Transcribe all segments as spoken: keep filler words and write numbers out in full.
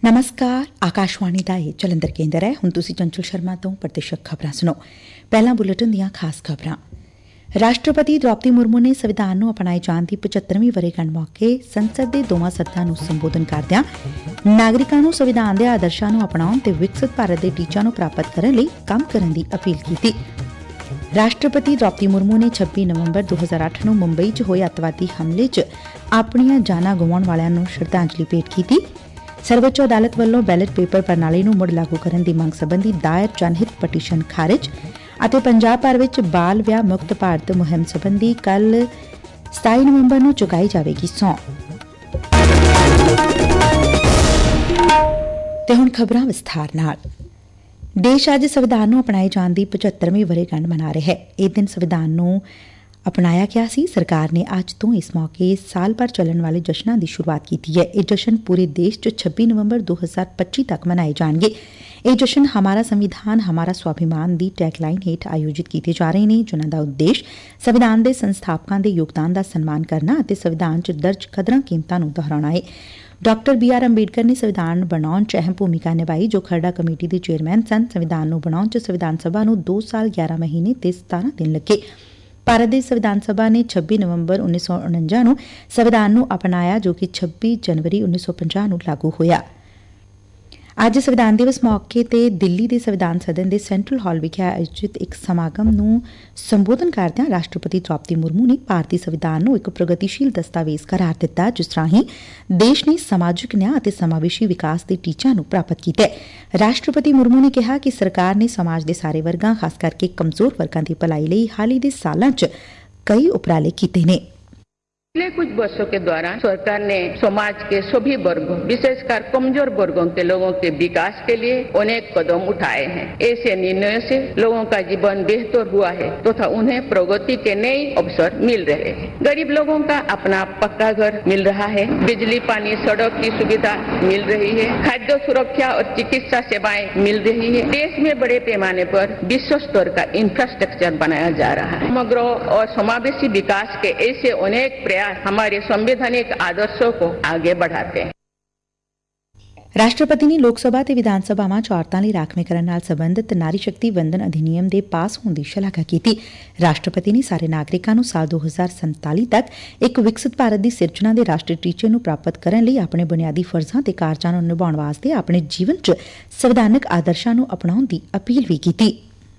ਨਮਸਕਾਰ ਆਕਾਸ਼ਵਾਣੀ ਦਾ ਇਹ ਜਲੰਧਰ ਕੇਂਦਰ ਹੈ। ਹੁਣ ਤੁਸੀਂ ਚੰਚਲ ਸ਼ਰਮਾ ਤੋਂ ਪ੍ਰਤੀਸ਼ਤ ਖਬਰਾਂ ਸੁਣੋ। ਪਹਿਲਾਂ ਬੁਲੇਟਿਨ ਦੀਆਂ ਖਾਸ ਖਬਰਾਂ। ਰਾਸ਼ਟਰਪਤੀ ਦ੍ਰੌਪਦੀ ਮੁਰਮੂ ਨੇ ਸੰਵਿਧਾਨ ਨੂੰ ਅਪਣਾਏ ਜਾਣ ਦੀ ਪਚੱਤਰਵੀਂ ਵਰ੍ਹੇਗੰਢ ਮੌਕੇ ਸੰਸਦ ਦੇ ਦੋਵਾਂ ਸਦਨਾਂ ਨੂੰ ਸੰਬੋਧਨ ਕਰਦਿਆਂ ਨਾਗਰਿਕਾਂ ਨੂੰ ਸੰਵਿਧਾਨ ਦੇ ਆਦਰਸ਼ਾਂ ਨੂੰ ਅਪਣਾਉਣ ਤੇ ਵਿਕਸਿਤ ਭਾਰਤ ਦੇ ਟੀਚਿਆਂ ਨੂੰ ਪ੍ਰਾਪਤ ਕਰਨ ਲਈ ਕੰਮ ਕਰਨ ਦੀ ਅਪੀਲ ਕੀਤੀ। ਰਾਸ਼ਟਰਪਤੀ ਦ੍ਰੌਪਦੀ ਮੁਰਮੂ ਨੇ ਛੱਬੀ ਨਵੰਬਰ ਦੋ ਹਜ਼ਾਰ ਅੱਠ ਨੂੰ ਮੁੰਬਈ 'ਚ ਹੋਏ ਅੱਤਵਾਦੀ ਹਮਲੇ 'ਚ ਆਪਣੀਆਂ ਜਾਨਾਂ ਗਵਾਉਣ ਵਾਲਿਆਂ ਨੂੰ ਸ਼ਰਧਾਂਜਲੀ ਭੇਟ ਕੀਤੀ। ਸਰਵਉੱਚ ਅਦਾਲਤ ਵੱਲੋਂ ਬੈਲਟ ਪੇਪਰ ਪ੍ਰਣਾਲੀ ਨੂੰ ਮੁੜ ਲਾਗੂ ਕਰਨ ਦੀ ਮੰਗ ਸਬੰਧੀ ਦਾਇਰ ਜਨਹਿਤ ਪਟੀਸ਼ਨ ਖਾਰਿਜ ਅਤੇ ਪੰਜਾਬ ਭਰ ਵਿੱਚ ਬਾਲ ਵਿਆਹ ਮੁਕਤ ਭਾਰਤ ਮੁਹਿੰਮ ਸਬੰਧੀ ਕੱਲ੍ਹ ਸਤਾਈ ਨਵੰਬਰ ਨੂੰ ਚੁਕਾਈ ਜਾਵੇਗੀ ਸਹੁੰ। ਤੇ ਹੁਣ ਖਬਰਾਂ ਵਿਸਥਾਰ ਨਾਲ। ਦੇਸ਼ ਅੱਜ ਸੰਵਿਧਾਨ ਨੂੰ ਅਪਣਾਏ ਜਾਣ ਦੀ ਪਚੱਤਰਵੀਂ ਵਰ੍ਹੇਗੰਢ ਮਨਾ ਰਿਹਾ ਹੈ। ਇਹ ਦਿਨ ਸੰਵਿਧਾਨ ਨੂੰ ਅਪਣਾਇਆ ਗਿਆ ਸੀ। ਸਰਕਾਰ ਨੇ ਅੱਜ ਤੋਂ ਇਸ ਮੌਕੇ ਸਾਲ ਭਰ ਚੱਲਣ ਵਾਲੇ ਜਸ਼ਨਾਂ ਦੀ ਸ਼ੁਰੂਆਤ ਕੀਤੀ ਹੈ। ਇਹ ਜਸ਼ਨ ਪੂਰੇ ਦੇਸ਼ 'ਚ ਛੱਬੀ ਨਵੰਬਰ ਦੋ ਹਜ਼ਾਰ ਪੱਚੀ ਤੱਕ ਮਨਾਏ ਜਾਣਗੇ। ਇਹ ਜਸ਼ਨ ਹਮਾਰਾ ਸੰਵਿਧਾਨ ਹਮਾਰਾ ਸਵਾਭਿਮਾਨ ਦੀ ਟੈਗਲਾਈਨ ਹੇਠ ਆਯੋਜਿਤ ਕੀਤੇ ਜਾ ਰਹੇ ਨੇ, ਜਿਨ੍ਹਾਂ ਦਾ ਉਦੇਸ਼ ਸੰਵਿਧਾਨ ਦੇ ਸੰਸਥਾਪਕਾਂ ਦੇ ਯੋਗਦਾਨ ਦਾ ਸਨਮਾਨ ਕਰਨਾ ਅਤੇ ਸੰਵਿਧਾਨ 'ਚ ਦਰਜ ਕਦਰਾਂ ਕੀਮਤਾਂ ਨੂੰ ਦੁਹਰਾਉਣਾ ਹੈ। ਡਾਕਟਰ ਬੀ ਆਰ ਅੰਬੇਡਕਰ ਨੇ ਸੰਵਿਧਾਨ ਬਣਾਉਣ 'ਚ ਅਹਿਮ ਭੂਮਿਕਾ ਨਿਭਾਈ, ਜੋ ਖਰੜਾ ਕਮੇਟੀ ਦੇ ਚੇਅਰਮੈਨ ਸਨ। ਸੰਵਿਧਾਨ ਨੂੰ ਬਣਾਉਣ 'ਚ ਸੰਵਿਧਾਨ ਸਭਾ ਨੂੰ ਦੋ ਸਾਲ ਗਿਆਰਾਂ ਮਹੀਨੇ ਤੇ ਸਤਾਰਾਂ ਦਿਨ ਲੱਗੇ। ਭਾਰਤ ਦੇ ਸੰਵਿਧਾਨ ਸਭਾ ਨੇ ਛੱਬੀ ਨਵੰਬਰ ਉੱਨੀ ਸੌ ਉਣੰਜਾ ਨੂੰ ਸੰਵਿਧਾਨ ਨੂੰ ਅਪਣਾਇਆ, ਜੋ ਕਿ ਛੱਬੀ ਜਨਵਰੀ ਉੱਨੀ ਸੌ ਪੰਜਾਹ ਨੂੰ ਲਾਗੂ ਹੋਇਆ। ਅੱਜ ਸੰਵਿਧਾਨ ਦਿਵਸ ਮੌਕੇ ਤੇ ਦਿੱਲੀ ਦੇ ਸੰਵਿਧਾਨ ਸਦਨ ਦੇ ਸੈਂਟਰਲ ਹਾਲ ਵਿਖੇ ਆਯੋਜਿਤ ਇੱਕ ਸਮਾਗਮ ਨੂੰ ਸੰਬੋਧਨ ਕਰਦਿਆਂ ਰਾਸ਼ਟਰਪਤੀ ਦ੍ਰੌਪਦੀ ਮੁਰਮੂ ਨੇ ਭਾਰਤੀ ਸੰਵਿਧਾਨ ਨੂੰ ਇੱਕ ਪ੍ਰਗਤੀਸ਼ੀਲ ਦਸਤਾਵੇਜ਼ ਕਰਾਰ ਦਿੱਤਾ, ਜਿਸ ਰਾਹੀਂ ਦੇਸ਼ ਨੇ ਸਮਾਜਿਕ ਨਿਆਂ ਅਤੇ ਸਮਾਵੇਸ਼ੀ ਵਿਕਾਸ ਦੇ ਟੀਚਿਆਂ ਨੂੰ ਪ੍ਰਾਪਤ ਕੀਤਾ ਹੈ। ਰਾਸ਼ਟਰਪਤੀ ਮੁਰਮੂ ਨੇ ਕਿਹਾ ਕਿ ਸਰਕਾਰ ਨੇ ਸਮਾਜ ਦੇ ਸਾਰੇ ਵਰਗਾਂ, ਖਾਸ ਕਰਕੇ ਕਮਜ਼ੋਰ ਵਰਗਾਂ ਦੀ ਭਲਾਈ ਲਈ ਹਾਲ ਹੀ ਦੇ ਸਾਲਾਂ 'ਚ कई उपराले किए ने। पिछले कुछ वर्षों के दौरान सरकार ने समाज के सभी वर्गों, विशेषकर कमजोर वर्गों के लोगों के विकास के लिए अनेक कदम उठाए हैं। ऐसे निर्णयों से लोगों का जीवन बेहतर हुआ है तथा तो उन्हें प्रगति के नए अवसर मिल रहे हैं। गरीब लोगों का अपना पक्का घर मिल रहा है, बिजली, पानी, सड़क की सुविधा मिल रही है, खाद्य सुरक्षा और चिकित्सा सेवाएं मिल रही है। देश में बड़े पैमाने पर विश्व स्तर का इंफ्रास्ट्रक्चर बनाया जा रहा है। समग्र और समावेशी विकास के ऐसे अनेक प्रयास हमारे संवैधानिक आदर्शों को आगे बढ़ाते हैं। ਰਾਸ਼ਟਰਪਤੀ ਨੇ ਲੋਕ ਸਭਾ ਤੇ ਵਿਧਾਨ ਸਭਾਵਾਂ 'ਚ ਔਰਤਾਂ ਲਈ ਰਾਖਵੇਂਕਰਨ ਨਾਲ ਸੰਬੰਧਿਤ ਨਾਰੀ ਸ਼ਕਤੀ ਵੰਦਨ ਅਧਿਨਿਯਮ ਦੇ ਪਾਸ ਹੋਣ ਦੀ ਸ਼ਲਾਘਾ ਕੀਤੀ। ਰਾਸ਼ਟਰਪਤੀ ਨੇ ਸਾਰੇ ਨਾਗਰਿਕਾਂ ਨੂੰ ਸਾਲ ਦੋ ਹਜ਼ਾਰ ਸੰਤਾਲੀ ਤੱਕ ਇੱਕ ਵਿਕਸਿਤ ਭਾਰਤ ਦੀ ਸਿਰਜਣਾ ਦੇ ਰਾਸ਼ਟਰੀ ਟੀਚੇ ਨੂੰ ਪ੍ਰਾਪਤ ਕਰਨ ਲਈ ਆਪਣੇ ਬੁਨਿਆਦੀ ਫਰਜ਼ਾਂ ਤੇ ਕਾਰਜਾਂ ਨੂੰ ਨਿਭਾਉਣ ਵਾਸਤੇ ਆਪਣੇ ਜੀਵਨ 'ਚ ਸੰਵਿਧਾਨਕ ਆਦਰਸ਼ਾਂ ਨੂੰ ਅਪਣਾਉਣ ਦੀ ਅਪੀਲ ਵੀ ਕੀਤੀ।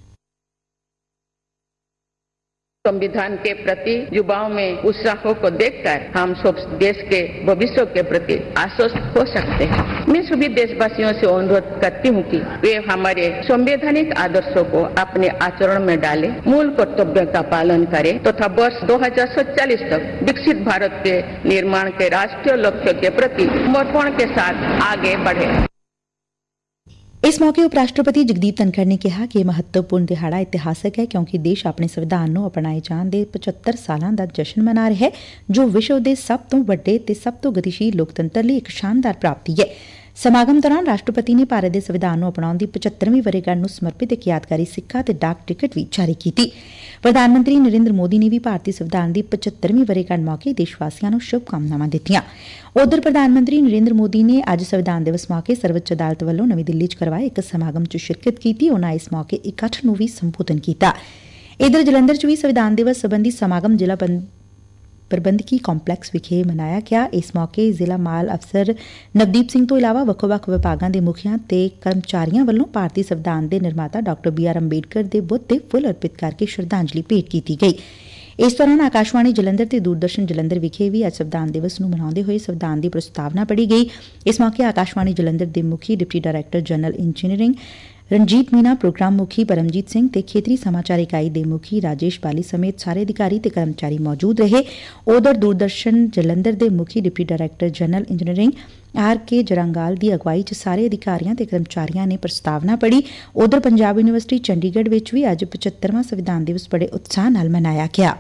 संविधान के प्रति युवाओं में उत्साह को देखकर हम सब देश के भविष्य के प्रति आश्वस्त हो सकते हैं। मैं सभी देशवासियों से अनुरोध करती हूँ कि वे हमारे संवैधानिक आदर्शों को अपने आचरण में डालें, मूल कर्तव्यों का पालन करें तथा तो वर्ष दो हजार सैंतालीस तक विकसित भारत के निर्माण के राष्ट्रीय लक्ष्य के प्रति समर्पण के साथ आगे बढ़े। ਇਸ ਮੌਕੇ ਉਪ ਰਾਸ਼ਟਰਪਤੀ ਜਗਦੀਪ ਧਨਖੜ ਨੇ ਕਿਹਾ ਕਿ ਇਹ ਮਹੱਤਵਪੂਰਨ ਦਿਹਾੜਾ ਇਤਿਹਾਸਕ ਹੈ, ਕਿਉਂਕਿ ਦੇਸ਼ ਆਪਣੇ ਸੰਵਿਧਾਨ ਨੂੰ ਅਪਣਾਏ ਜਾਣ ਦੇ ਪਚੱਤਰ ਸਾਲਾਂ ਦਾ ਜਸ਼ਨ ਮਨਾ ਰਿਹਾ ਹੈ, ਜੋ ਵਿਸ਼ਵ ਦੇ ਸਭ ਤੋਂ ਵੱਡੇ ਤੇ ਸਭ ਤੋਂ ਗਤੀਸ਼ੀਲ ਲੋਕਤੰਤਰ ਲਈ ਇੱਕ ਸ਼ਾਨਦਾਰ ਪ੍ਰਾਪਤੀ ਹੈ। ਸਮਾਗਮ ਦੌਰਾਨ ਰਾਸ਼ਟਰਪਤੀ ਨੇ ਭਾਰਤ ਦੇ ਸੰਵਿਧਾਨ ਨੂੰ ਅਪਣਾਉਣ ਦੀ ਪਚੱਤਰਵੀਂ ਵਰ੍ਹੇਗੰਢ ਨੂੰ ਸਮਰਪਿਤ ਇੱਕ ਯਾਦਗਾਰੀ ਸਿੱਕਾ ਤੇ ਡਾਕ ਟਿਕਟ ਵੀ ਜਾਰੀ ਕੀਤੀ। ਪ੍ਰਧਾਨ ਮੰਤਰੀ ਨਰਿੰਦਰ ਮੋਦੀ ਨੇ ਵੀ ਭਾਰਤੀ ਸੰਵਿਧਾਨ ਦੀ ਪਚੱਤਰਵੀਂ ਵਰ੍ਹੇਗੰਢ ਮੌਕੇ ਦੇਸ਼ ਵਾਸੀਆਂ ਨੂੰ ਸ਼ੁਭ ਕਾਮਨਾਵਾਂ ਦਿੱਤੀਆਂ। ਉਧਰ ਪ੍ਰਧਾਨ ਮੰਤਰੀ ਨਰਿੰਦਰ ਮੋਦੀ ਨੇ ਅੱਜ ਸੰਵਿਧਾਨ ਦਿਵਸ ਮੌਕੇ ਸਰਵਉੱਚ ਅਦਾਲਤ ਵੱਲੋਂ ਨਵੀਂ ਦਿੱਲੀ 'ਚ ਕਰਵਾਏ ਇੱਕ ਸਮਾਗਮ 'ਚ ਸ਼ਿਰਕਤ ਕੀਤੀ। ਉਨ੍ਹਾਂ ਇਸ ਮੌਕੇ ਇਕੱਠ ਨੂੰ ਵੀ ਸੰਬੋਧਨ ਕੀਤਾ। ਇਧਰ ਜਲੰਧਰ 'ਚ ਵੀ ਸੰਵਿਧਾਨ ਦਿਵਸ ਸਬੰਧੀ ਸਮਾਗਮ ਜ਼ਿਲ੍ਹਾ ਪ੍ਰਬੰਧਕੀ ਕੰਪਲੈਕਸ ਵਿਖੇ ਮਨਾਇਆ ਗਿਆ। ਇਸ ਮੌਕੇ ਜ਼ਿਲ੍ਹਾ ਮਾਲ ਅਫਸਰ ਨਵਦੀਪ ਸਿੰਘ ਤੋਂ ਇਲਾਵਾ ਵੱਖ-ਵੱਖ ਵਿਭਾਗਾਂ ਦੇ ਮੁਖੀਆਂ ਤੇ ਕਰਮਚਾਰੀਆਂ ਵੱਲੋਂ ਭਾਰਤੀ ਸੰਵਿਧਾਨ ਦੇ ਨਿਰਮਾਤਾ ਡਾਕਟਰ ਬੀ ਆਰ ਅੰਬੇਡਕਰ ਦੇ ਬੁੱਤ ਤੇ ਫੁੱਲ ਅਰਪਿਤ ਕਰਕੇ ਸ਼ਰਧਾਂਜਲੀ ਭੇਟ ਕੀਤੀ ਗਈ। ਇਸ ਦੌਰਾਨ ਆਕਾਸ਼ਵਾਣੀ ਜਲੰਧਰ ਤੇ ਦੂਰਦਰਸ਼ਨ ਜਲੰਧਰ ਵਿਖੇ ਵੀ ਅੱਜ ਸੰਵਿਧਾਨ ਦਿਵਸ ਨੂੰ ਮਨਾਉਂਦੇ ਹੋਏ ਸੰਵਿਧਾਨ ਦੀ ਪ੍ਰਸਤਾਵਨਾ ਪੜ੍ਹੀ ਗਈ। ਇਸ ਮੌਕੇ ਆਕਾਸ਼ਵਾਣੀ ਜਲੰਧਰ ਦੇ ਮੁਖੀ deputy director general engineering Ranjit Meena, programme ਮੁਖੀ ਪਰਮਜੀਤ ਸਿੰਘ ਤੇ ਖੇਤਰੀ ਸਮਾਚਾਰ ਇਕਾਈ ਦੇ ਮੁਖੀ ਰਾਜੇਸ਼ ਬਾਲੀ ਸਮੇਤ ਸਾਰੇ ਅਧਿਕਾਰੀ ਤੇ ਕਰਮਚਾਰੀ ਮੌਜੂਦ ਰਹੇ। ਉਧਰ ਦੂਰਦਰਸ਼ਨ ਜਲੰਧਰ ਦੇ ਮੁਖੀ deputy director general engineering R K Jarangal ਦੀ ਅਗਵਾਈ 'ਚ ਸਾਰੇ ਅਧਿਕਾਰੀਆਂ ਤੇ ਕਰਮਚਾਰੀਆਂ ਨੇ ਪ੍ਰਸਤਾਵਨਾ ਪੜ੍ਹੀ। ਉਧਰ ਪੰਜਾਬ ਯੂਨੀਵਰਸਿਟੀ ਚੰਡੀਗੜ੍ਹ ਵਿੱਚ ਵੀ ਅੱਜ ਪਚੱਤਰਵਾਂ ਸੰਵਿਧਾਨ ਦਿਵਸ ਬੜੇ ਉਤਸ਼ਾਹ ਨਾਲ ਮਨਾਇਆ ਗਿਆ।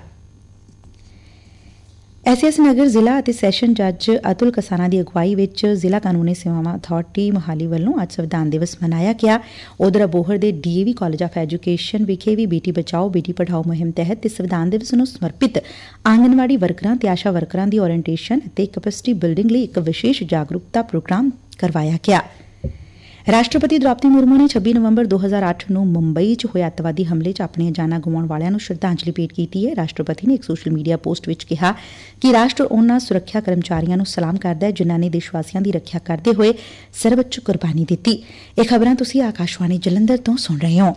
ਐਸ ਐਸ ਨਗਰ ਜ਼ਿਲ੍ਹਾ ਅਤੇ ਸੈਸ਼ਨ ਜੱਜ ਅਤੁਲ ਕਸਾਨਾ ਦੀ ਅਗਵਾਈ ਵਿੱਚ ਜ਼ਿਲ੍ਹਾ ਕਾਨੂੰਨੀ ਸੇਵਾਵਾਂ ਅਥਾਰਟੀ ਮੋਹਾਲੀ ਵੱਲੋਂ ਅੱਜ ਸੰਵਿਧਾਨ ਦਿਵਸ ਮਨਾਇਆ ਗਿਆ। ਉਧਰ ਅਬੋਹਰ ਦੇ D A V college of education ਵਿਖੇ ਵੀ ਬੇਟੀ ਬਚਾਓ ਬੇਟੀ ਪੜ੍ਹਾਓ ਮੁਹਿੰਮ ਤਹਿਤ ਸੰਵਿਧਾਨ ਦਿਵਸ ਨੂੰ ਸਮਰਪਿਤ ਆਂਗਨਵਾੜੀ ਵਰਕਰਾਂ ਤੇ ਆਸ਼ਾ ਵਰਕਰਾਂ ਦੀ ਓਰੀਐਂਟੇਸ਼ਨ ਅਤੇ ਕੈਪੈਸਿਟੀ ਬਿਲਡਿੰਗ ਲਈ ਇੱਕ ਵਿਸ਼ੇਸ਼ ਜਾਗਰੂਕਤਾ ਪ੍ਰੋਗਰਾਮ ਕਰਵਾਇਆ ਗਿਆ। ਰਾਸ਼ਟਰਪਤੀ ਦ੍ਰੌਪਦੀ ਮੁਰਮੂ ਨੇ ਛੱਬੀ ਨਵੰਬਰ ਦੋ ਹਜ਼ਾਰ ਅੱਠ ਨੂੰ ਮੁੰਬਈ 'ਚ ਹੋਏ ਅੱਤਵਾਦੀ ਹਮਲੇ 'ਚ ਆਪਣੀਆਂ ਜਾਨਾਂ ਗਵਾਉਣ ਵਾਲਿਆਂ ਨੂੰ ਸ਼ਰਧਾਂਜਲੀ ਭੇਟ ਕੀਤੀ ਹੈ। ਰਾਸ਼ਟਰਪਤੀ ਨੇ ਇੱਕ ਸੋਸ਼ਲ ਮੀਡੀਆ ਪੋਸਟ ਵਿੱਚ ਕਿਹਾ ਕਿ ਰਾਸ਼ਟਰ ਉਨ੍ਹਾਂ ਸੁਰੱਖਿਆ ਕਰਮਚਾਰੀਆਂ ਨੂੰ ਸਲਾਮ ਕਰਦਾ ਹੈ ਜਿਨ੍ਹਾਂ ਨੇ ਦੇਸ਼ ਵਾਸੀਆਂ ਦੀ ਰੱਖਿਆ ਕਰਦੇ ਹੋਏ ਸਰਵਉੱਚ ਕੁਰਬਾਨੀ ਦਿੱਤੀ। ਇਹ ਖਬਰਾਂ ਤੁਸੀਂ ਆਕਾਸ਼ਵਾਣੀ ਜਲੰਧਰ ਤੋਂ ਸੁਣ ਰਹੇ ਹੋ।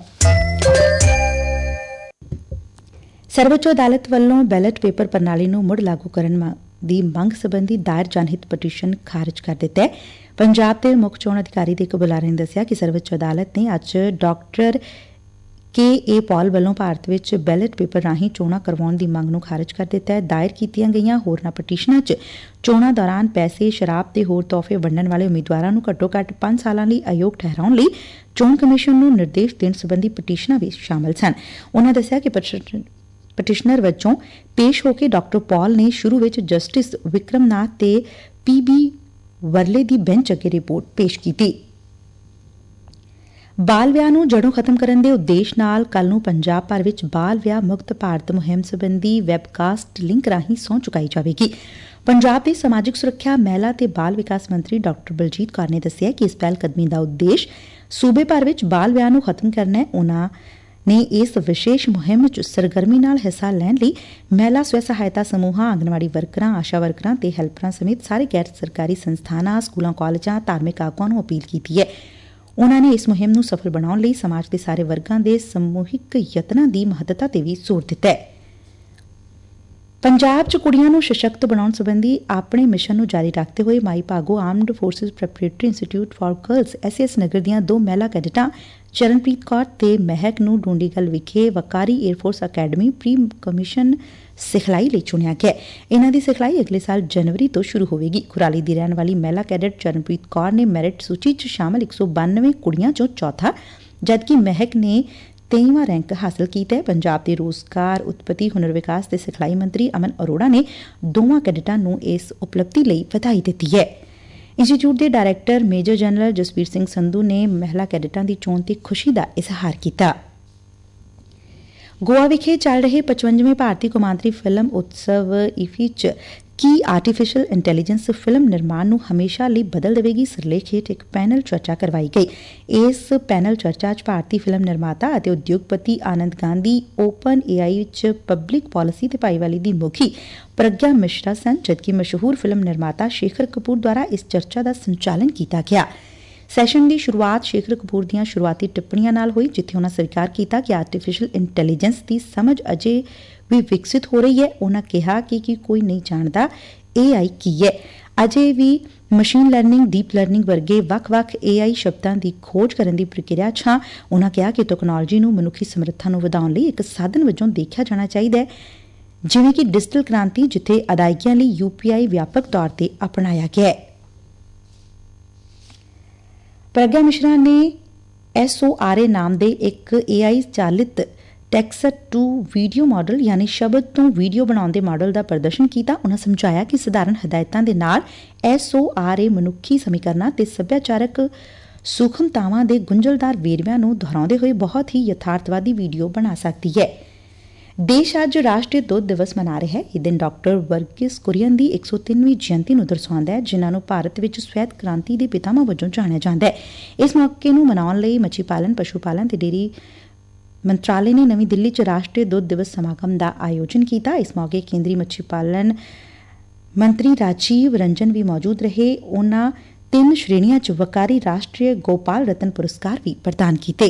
ਸਰਵਉੱਚ ਅਦਾਲਤ ਵੱਲੋਂ ਬੈਲਟ ਪੇਪਰ ਪ੍ਰਣਾਲੀ ਨੂੰ ਮੁੜ ਲਾਗੂ ਕਰਨ ਦੀ ਮੰਗ ਸਬੰਧੀ ਦਾਇਰ ਜਨਹਿਤ ਪਟੀਸ਼ਨ ਖਾਰਜ ਕਰ ਦਿੱਤਾ ਹੈ। ਪੰਜਾਬ ਦੇ ਮੁੱਖ ਚੋਣ ਅਧਿਕਾਰੀ ਦੇ ਇੱਕ ਬੁਲਾਰੇ ਨੇ ਦੱਸਿਆ ਕਿ ਸਰਵਉੱਚ ਅਦਾਲਤ ਨੇ ਅੱਜ ਡਾਕਟਰ ਕੇ ਏ ਪੌਲ ਵੱਲੋਂ ਭਾਰਤ ਵਿੱਚ ਬੈਲਟ ਪੇਪਰ ਰਾਹੀਂ ਚੋਣਾਂ ਕਰਵਾਉਣ ਦੀ ਮੰਗ ਨੂੰ ਖਾਰਜ ਕਰ ਦਿੱਤਾ ਹੈ। ਦਾਇਰ ਕੀਤੀਆਂ ਗਈਆਂ ਹੋਰਨਾਂ ਪਟੀਸ਼ਨਾਂ 'ਚ ਚੋਣਾਂ ਦੌਰਾਨ ਪੈਸੇ, ਸ਼ਰਾਬ ਤੇ ਹੋਰ ਤੋਹਫੇ ਵੰਡਣ ਵਾਲੇ ਉਮੀਦਵਾਰਾਂ ਨੂੰ ਘੱਟੋ ਘੱਟ ਪੰਜ ਸਾਲਾਂ ਲਈ ਅਯੋਗ ਠਹਿਰਾਉਣ ਲਈ ਚੋਣ ਕਮਿਸ਼ਨ ਨੂੰ ਨਿਰਦੇਸ਼ ਦੇਣ ਸਬੰਧੀ ਪਟੀਸ਼ਨਾਂ ਵੀ ਸ਼ਾਮਲ ਸਨ। ਉਨ੍ਹਾਂ ਦੱਸਿਆ ਕਿ ਪਟੀਸ਼ਨਰ ਵਜੋਂ ਪੇਸ਼ ਹੋ ਕੇ ਡਾਕਟਰ ਪੌਲ ਨੇ ਸ਼ੁਰੂ ਵਿੱਚ ਜਸਟਿਸ ਵਿਕਰਮਨਾਥ ਤੇ ਪੀ ਬੀ ਵਰਲੇ ਦੀ ਬੈਂਚ ਅੱਗੇ ਰਿਪੋਰਟ ਪੇਸ਼ ਕੀਤੀ। ਬਾਲ ਵਿਆਹ ਨੂੰ ਜੜੋਂ ਖਤਮ ਕਰਨ ਦੇ ਉਦੇਸ਼ ਨਾਲ ਕੱਲ੍ਹ ਨੂੰ ਪੰਜਾਬ ਭਰ ਵਿੱਚ ਬਾਲ ਵਿਆਹ ਮੁਕਤ ਭਾਰਤ ਮੁਹਿੰਮ ਸਬੰਧੀ ਵੈਬਕਾਸਟ ਲਿੰਕ ਰਾਹੀਂ ਸਹੁੰ ਚੁਕਾਈ ਜਾਵੇਗੀ। ਪੰਜਾਬ ਦੇ ਸਮਾਜਿਕ ਸੁਰੱਖਿਆ, ਮਹਿਲਾ ਤੇ ਬਾਲ ਵਿਕਾਸ ਮੰਤਰੀ ਡਾਕਟਰ ਬਲਜੀਤ ਕੌਰ ਨੇ ਦੱਸਿਆ ਕਿ ਇਸ ਪਹਿਲ ਕਦਮੀ ਦਾ ਉਦੇਸ਼ ਸੂਬੇ ਭਰ ਵਿੱਚ ਬਾਲ ਵਿਆਹ ਨੂੰ ਖਤਮ ਕਰਨਾ ਹੈ। ਉਨ੍ਹਾਂ ਨੇ ਇਸ ਵਿਸ਼ੇਸ਼ ਮੁਹਿੰਮ 'ਚ ਸਰਗਰਮੀ ਨਾਲ ਹਿੱਸਾ ਲੈਣ ਲਈ ਮਹਿਲਾ ਸਵੈ ਸਹਾਇਤਾ ਸਮੂਹਾਂ, ਆਂਗਣਵਾੜੀ ਵਰਕਰਾਂ, ਆਸ਼ਾ ਵਰਕਰਾਂ ਤੇ ਹੈਲਪਰਾਂ ਸਮੇਤ ਸਾਰੇ ਗੈਰ ਸਰਕਾਰੀ ਸੰਸਥਾਨਾਂ, ਸਕੂਲਾਂ, ਕਾਲਜਾਂ, ਧਾਰਮਿਕ ਆਗੂਆਂ ਨੂੰ ਅਪੀਲ ਕੀਤੀ ਹੈ। ਉਨ੍ਹਾਂ ਨੇ ਇਸ ਮੁਹਿੰਮ ਨੂੰ ਸਫਲ ਬਣਾਉਣ ਲਈ ਸਮਾਜ ਦੇ ਸਾਰੇ ਵਰਗਾਂ ਦੇ ਸਮੂਹਿਕ ਯਤਨਾਂ ਦੀ ਮਹੱਤਤਾ ਤੇ ਵੀ ਜ਼ੋਰ ਦਿੱਤਾ ਹੈ। ਪੰਜਾਬ 'ਚ ਕੁੜੀਆਂ ਨੂੰ ਸਸ਼ਕਤ ਬਣਾਉਣ ਸਬੰਧੀ ਆਪਣੇ ਮਿਸ਼ਨ ਨੂੰ ਜਾਰੀ ਰੱਖਦੇ ਹੋਏ Mai Bhago armed forces preparatory institute for girls S S Nagar ਦੀਆਂ ਦੋ ਮਹਿਲਾ ਕੈਡਿਟਾਂ ਚਰਨਪ੍ਰੀਤ ਕੌਰ ਤੇ ਮਹਿਕ ਨੂੰ ਡੂੰਡੀਗਲ ਵਿਖੇ ਵਕਾਰੀ ਏਅਰਫੋਰਸ ਅਕੈਡਮੀ ਪ੍ਰੀ ਕਮਿਸ਼ਨ ਸਿਖਲਾਈ ਲਈ ਚੁਣਿਆ ਗਿਆ। ਇਨ੍ਹਾਂ ਦੀ ਸਿਖਲਾਈ ਅਗਲੇ ਸਾਲ ਜਨਵਰੀ ਤੋਂ ਸ਼ੁਰੂ ਹੋਵੇਗੀ। ਕੁਰਾਲੀ ਦੀ ਰਹਿਣ ਵਾਲੀ ਮਹਿਲਾ ਕੈਡਟ ਚਰਨਪ੍ਰੀਤ ਕੌਰ ਨੇ ਮੈਰਿਟ ਸੂਚੀ 'ਚ ਸ਼ਾਮਲ ਇੱਕ ਸੌ ਬਾਨਵੇਂ ਕੁੜੀਆਂ 'ਚੋਂ ਚੌਥਾ, ਜਦਕਿ ਮਹਿਕ ਨੇ ਤੇਈਵਾਂ ਰੈਂਕ ਹਾਸਲ ਕੀਤਾ ਹੈ। ਪੰਜਾਬ ਦੇ ਰੋਜ਼ਗਾਰ, ਉਤਪਤੀ, ਹੁਨਰ ਵਿਕਾਸ ਤੇ ਸਿਖਲਾਈ ਮੰਤਰੀ ਅਮਨ ਅਰੋੜਾ ਨੇ ਦੋਵਾਂ ਕੈਡਿਟਾਂ ਨੂੰ ਇਸ ਉਪਲਬਧੀ ਲਈ ਵਧਾਈ ਦਿੱਤੀ ਹੈ। ਇੰਸਟੀਚਿਊਟ ਦੇ director major general Jasvir Singh Sandhu ਨੇ ਮਹਿਲਾ ਕੈਡਿਟਾਂ ਦੀ ਚੋਣ ਤੇ ਖੁਸ਼ੀ ਦਾ ਇਜ਼ਹਾਰ ਕੀਤਾ। ਗੋਆ ਵਿਖੇ ਚੱਲ ਰਹੇ ਪਚਵੰਜਵੇਂ ਭਾਰਤੀ ਕੌਮਾਂਤਰੀ ਫਿਲਮ ਉਤਸਵ ਇਫੀ 'ਚ ਕੀ ਆਰਟੀਫੀਸ਼ੀਅਲ ਇੰਟੈਲੀਜੈਂਸ ਫਿਲਮ ਨਿਰਮਾਣ ਨੂੰ ਹਮੇਸ਼ਾ ਲਈ ਬਦਲ ਦੇਵੇਗੀ ਸਿਰਲੇਖ ਹੇਠ ਇੱਕ ਪੈਨਲ ਚਰਚਾ ਕਰਵਾਈ ਗਈ। ਇਸ ਪੈਨਲ ਚਰਚਾ 'ਚ ਭਾਰਤੀ ਫਿਲਮ ਨਿਰਮਾਤਾ ਅਤੇ ਉਦਯੋਗਪਤੀ ਆਨੰਦ ਗਾਂਧੀ, ਓਪਨ ਏ ਆਈ 'ਚ ਪਬਲਿਕ ਪਾਲਿਸੀ ਤੇ ਭਾਈਵਾਲੀ ਦੀ ਮੁਖੀ ਪ੍ਰਗਿਆ ਮਿਸ਼ਰਾ ਸਨ, ਜਦਕਿ ਮਸ਼ਹੂਰ ਫਿਲਮ ਨਿਰਮਾਤਾ ਸ਼ੇਖਰ ਕਪੂਰ ਦੁਆਰਾ ਇਸ ਚਰਚਾ ਦਾ ਸੰਚਾਲਨ ਕੀਤਾ ਗਿਆ। ਸੈਸ਼ਨ ਦੀ ਸ਼ੁਰੂਆਤ ਸ਼ੇਖਰ ਕਪੂਰ ਦੀਆਂ ਸ਼ੁਰੂਆਤੀ ਟਿੱਪਣੀਆਂ ਨਾਲ ਹੋਈ, ਜਿੱਥੇ ਉਨ੍ਹਾਂ ਸਵੀਕਾਰ ਕੀਤਾ ਕਿ ਆਰਟੀਫੀਸ਼ੀਅਲ ਇੰਟੈਲੀਜੈਂਸ ਦੀ ਸਮਝ ਅਜੇ ਵੀ ਵਿਕਸਿਤ ਹੋ ਰਹੀ ਹੈ। ਉਨ੍ਹਾਂ ਕਿਹਾ ਕਿ ਕੀ ਕੋਈ ਨਹੀਂ ਜਾਣਦਾ ਏ ਆਈ ਕੀ ਹੈ। ਅਜੇ ਵੀ ਮਸ਼ੀਨ ਲਰਨਿੰਗ, ਡੀਪ ਲਰਨਿੰਗ ਵਰਗੇ ਵੱਖ-ਵੱਖ ਏ ਆਈ ਸ਼ਬਦਾਂ ਦੀ ਖੋਜ ਕਰਨ ਦੀ ਪ੍ਰਕਿਰਿਆ 'ਚ ਹਾਂ। ਉਨ੍ਹਾਂ ਕਿਹਾ ਕਿ ਤਕਨਾਲੋਜੀ ਨੂੰ ਮਨੁੱਖੀ ਸਮਰੱਥਾ ਨੂੰ ਵਧਾਉਣ ਲਈ ਇੱਕ ਸਾਧਨ ਵਜੋਂ ਦੇਖਿਆ ਜਾਣਾ ਚਾਹੀਦਾ ਹੈ, ਜਿਵੇਂ ਕਿ ਡਿਜੀਟਲ ਕ੍ਰਾਂਤੀ, ਜਿੱਥੇ ਅਦਾਇਗੀਆਂ ਲਈ ਯੂ ਪੀ ਆਈ ਵਿਆਪਕ ਤੌਰ ਤੇ ਅਪਣਾਇਆ ਗਿਆ ਹੈ। ਪ੍ਰਗਿਆ ਮਿਸ਼ਰਾ ਨੇ ਐਸ ਓ ਆਰ ਏ ਨਾਮ ਦੇ ਇੱਕ ਏ ਆਈ ਚਾਲਿਤ ਟੈਕਸਟ ਟੂ ਵੀਡੀਓ ਮਾਡਲ ਯਾਨੀ ਸ਼ਬਦ ਤੋਂ ਵੀਡੀਓ ਬਣਾਉਣ ਦੇ ਮਾਡਲ ਦਾ ਪ੍ਰਦਰਸ਼ਨ ਕੀਤਾ। ਉਨ੍ਹਾਂ ਸਮਝਾਇਆ ਕਿ ਸਧਾਰਨ ਹਦਾਇਤਾਂ ਦੇ ਨਾਲ ਐਸ ਓ ਆਰ ਏ ਮਨੁੱਖੀ ਸਮੀਕਰਨਾਂ ਤੇ ਸੱਭਿਆਚਾਰਕ ਸੂਖਮਤਾਵਾਂ ਦੇ ਗੁੰਝਲਦਾਰ ਵੇਰਵਿਆਂ ਨੂੰ ਦੁਹਰਾਉਂਦੇ ਹੋਏ ਬਹੁਤ ਹੀ ਯਥਾਰਥਵਾਦੀ ਵੀਡੀਓ ਬਣਾ ਸਕਦੀ ਹੈ। ਦੇਸ਼ ਅੱਜ ਰਾਸ਼ਟਰੀ ਦੁੱਧ ਦਿਵਸ ਮਨਾ ਰਿਹਾ ਹੈ। ਇਹ ਦਿਨ ਡਾਕਟਰ ਵਰਗੀਸ ਕੁਰੀਅਨ ਦੀ ਇੱਕ ਸੌ ਤਿੰਨਵੀਂ ਜਯੰਤੀ ਨੂੰ ਦਰਸਾਉਂਦਾ ਹੈ, ਜਿਨ੍ਹਾਂ ਨੂੰ ਭਾਰਤ ਵਿੱਚ ਸਵੈਤ ਕ੍ਰਾਂਤੀ ਦੇ ਪਿਤਾਮਾ ਵਜੋਂ ਜਾਣਿਆ ਜਾਂਦਾ ਹੈ। ਇਸ ਮੌਕੇ ਨੂੰ ਮਨਾਉਣ ਲਈ ਮੱਛੀ ਪਾਲਣ, ਪਸ਼ੂ ਪਾਲਣ ਤੇ ਡੇਅਰੀ ਮੰਤਰਾਲੇ ਨੇ ਨਵੀਂ ਦਿੱਲੀ 'ਚ ਰਾਸ਼ਟਰੀ ਦੁੱਧ ਦਿਵਸ ਸਮਾਗਮ ਦਾ ਆਯੋਜਨ ਕੀਤਾ। ਇਸ ਮੌਕੇ ਕੇਂਦਰੀ ਮੱਛੀ ਪਾਲਣ ਮੰਤਰੀ ਰਾਜੀਵ ਰੰਜਨ ਵੀ ਮੌਜੂਦ ਰਹੇ। ਉਨ੍ਹਾਂ ਤਿੰਨ ਸ਼੍ਰੇਣੀਆਂ 'ਚ ਵਕਾਰੀ ਰਾਸ਼ਟਰੀ ਗੋਪਾਲ ਰਤਨ ਪੁਰਸਕਾਰ ਵੀ ਪ੍ਰਦਾਨ ਕੀਤੇ।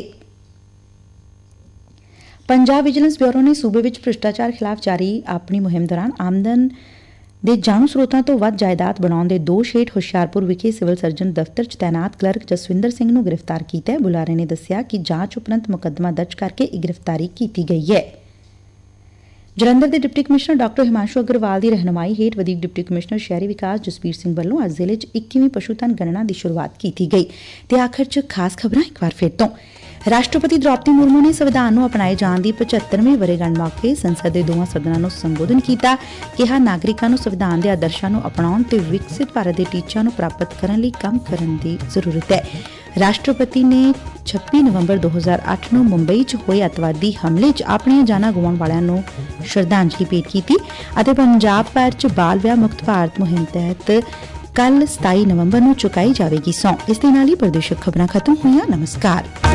ਪੰਜਾਬ ਵਿਜੀਲੈਂਸ ਬਿਊਰੋ ਨੇ ਸੂਬੇ ਵਿੱਚ ਭ੍ਰਿਸ਼ਟਾਚਾਰ ਖਿਲਾਫ ਜਾਰੀ ਆਪਣੀ ਮੁਹਿੰਮ ਦੌਰਾਨ ਆਮਦਨ ਦੇ ਜਾਣੂ ਸਰੋਤਾਂ ਤੋਂ ਵੱਧ ਜਾਇਦਾਦ ਬਣਾਉਣ ਦੇ ਦੋਸ਼ ਹੇਠ ਹੁਸ਼ਿਆਰਪੁਰ ਵਿਖੇ ਸਿਵਲ ਸਰਜਨ ਦਫ਼ਤਰ 'ਚ ਤੈਨਾਤ ਕਲਰਕ ਜਸਵਿੰਦਰ ਸਿੰਘ ਨੂੰ ਗ੍ਰਿਫਤਾਰ ਕੀਤਾ ਹੈ। ਬੁਲਾਰੇ ਨੇ ਦੱਸਿਆ ਕਿ ਜਾਂਚ ਉਪਰੰਤ ਮੁਕੱਦਮਾ ਦਰਜ ਕਰਕੇ ਇਹ ਗ੍ਰਿਫਤਾਰੀ ਕੀਤੀ ਗਈ ਹੈ। ਜਲੰਧਰ ਦੇ deputy commissioner doctor Himanshu Agarwal ਦੀ ਰਹਿਨੁਮਾਈ ਹੇਠ ਵਧੀਕ ਡਿਪਟੀ ਕਮਿਸ਼ਨਰ ਸ਼ਹਿਰੀ ਵਿਕਾਸ ਜਸਬੀਰ ਸਿੰਘ ਵੱਲੋਂ ਅੱਜ ਜ਼ਿਲ੍ਹੇ 'ਚ ਇੱਕੀਵੀਂ ਪਸ਼ੂਧਨ ਗਣਨਾ ਦੀ ਸ਼ੁਰੂਆਤ ਕੀਤੀ ਗਈ। ਤੇ ਆਖਰ 'ਚ ਖਾਸ ਖਬਰਾਂ ਇੱਕ ਵਾਰ ਫਿਰ ਤੋਂ। ਰਾਸ਼ਟਰਪਤੀ ਦ੍ਰੌਪਦੀ ਮੁਰਮੂ ਨੇ ਸੰਵਿਧਾਨ ਨੂੰ ਅਪਣਾਏ ਜਾਣ ਦੀ ਪਚੱਤਰਵੀਂ ਵਰ੍ਹੇਗੰਢ ਮੌਕੇ ਸੰਸਦ ਦੇ ਦੋਵਾਂ ਸਦਨਾਂ ਨੂੰ ਸੰਬੋਧਨ ਕੀਤਾ। ਕਿਹਾ ਨਾਗਰਿਕਾਂ ਨੂੰ ਸੰਵਿਧਾਨ ਦੇ ਆਦਰਸ਼ਾਂ ਨੂੰ ਅਪਣਾਉਣ ਤੇ ਵਿਕਸਿਤ ਭਾਰਤ ਦੇ ਟੀਚਿਆਂ ਨੂੰ ਪ੍ਰਾਪਤ ਕਰਨ ਲਈ ਕੰਮ ਕਰਨ ਦੀ ਜ਼ਰੂਰਤ ਹੈ। ਰਾਸ਼ਟਰਪਤੀ ਨੇ ਛੱਬੀ ਨਵੰਬਰ ਦੋ ਹਜ਼ਾਰ ਅੱਠ ਨੂੰ ਮੁੰਬਈ 'ਚ ਹੋਏ ਅੱਤਵਾਦੀ ਹਮਲੇ 'ਚ ਆਪਣੀਆਂ ਜਾਨਾਂ ਗਵਾਉਣ ਵਾਲਿਆਂ ਨੂੰ ਸ਼ਰਧਾਂਜਲੀ ਭੇਟ ਕੀਤੀ ਅਤੇ ਪੰਜਾਬ ਭਰ 'ਚ ਬਾਲ ਵਿਆਹ ਮੁਕਤ ਭਾਰਤ ਮੁਹਿੰਮ ਤਹਿਤ ਕੱਲ ਸਤਾਈ ਨਵੰਬਰ ਨੂੰ ਚੁਕਾਈ ਜਾਵੇਗੀ ਸਹੁੰ। ਇਸ ਦੇ ਨਾਲ ਹੀ ਪ੍ਰਦੇਸ਼ਕ ਖਬਰਾਂ ਖਤਮ ਹੋਈਆਂ। ਨਮਸਕਾਰ।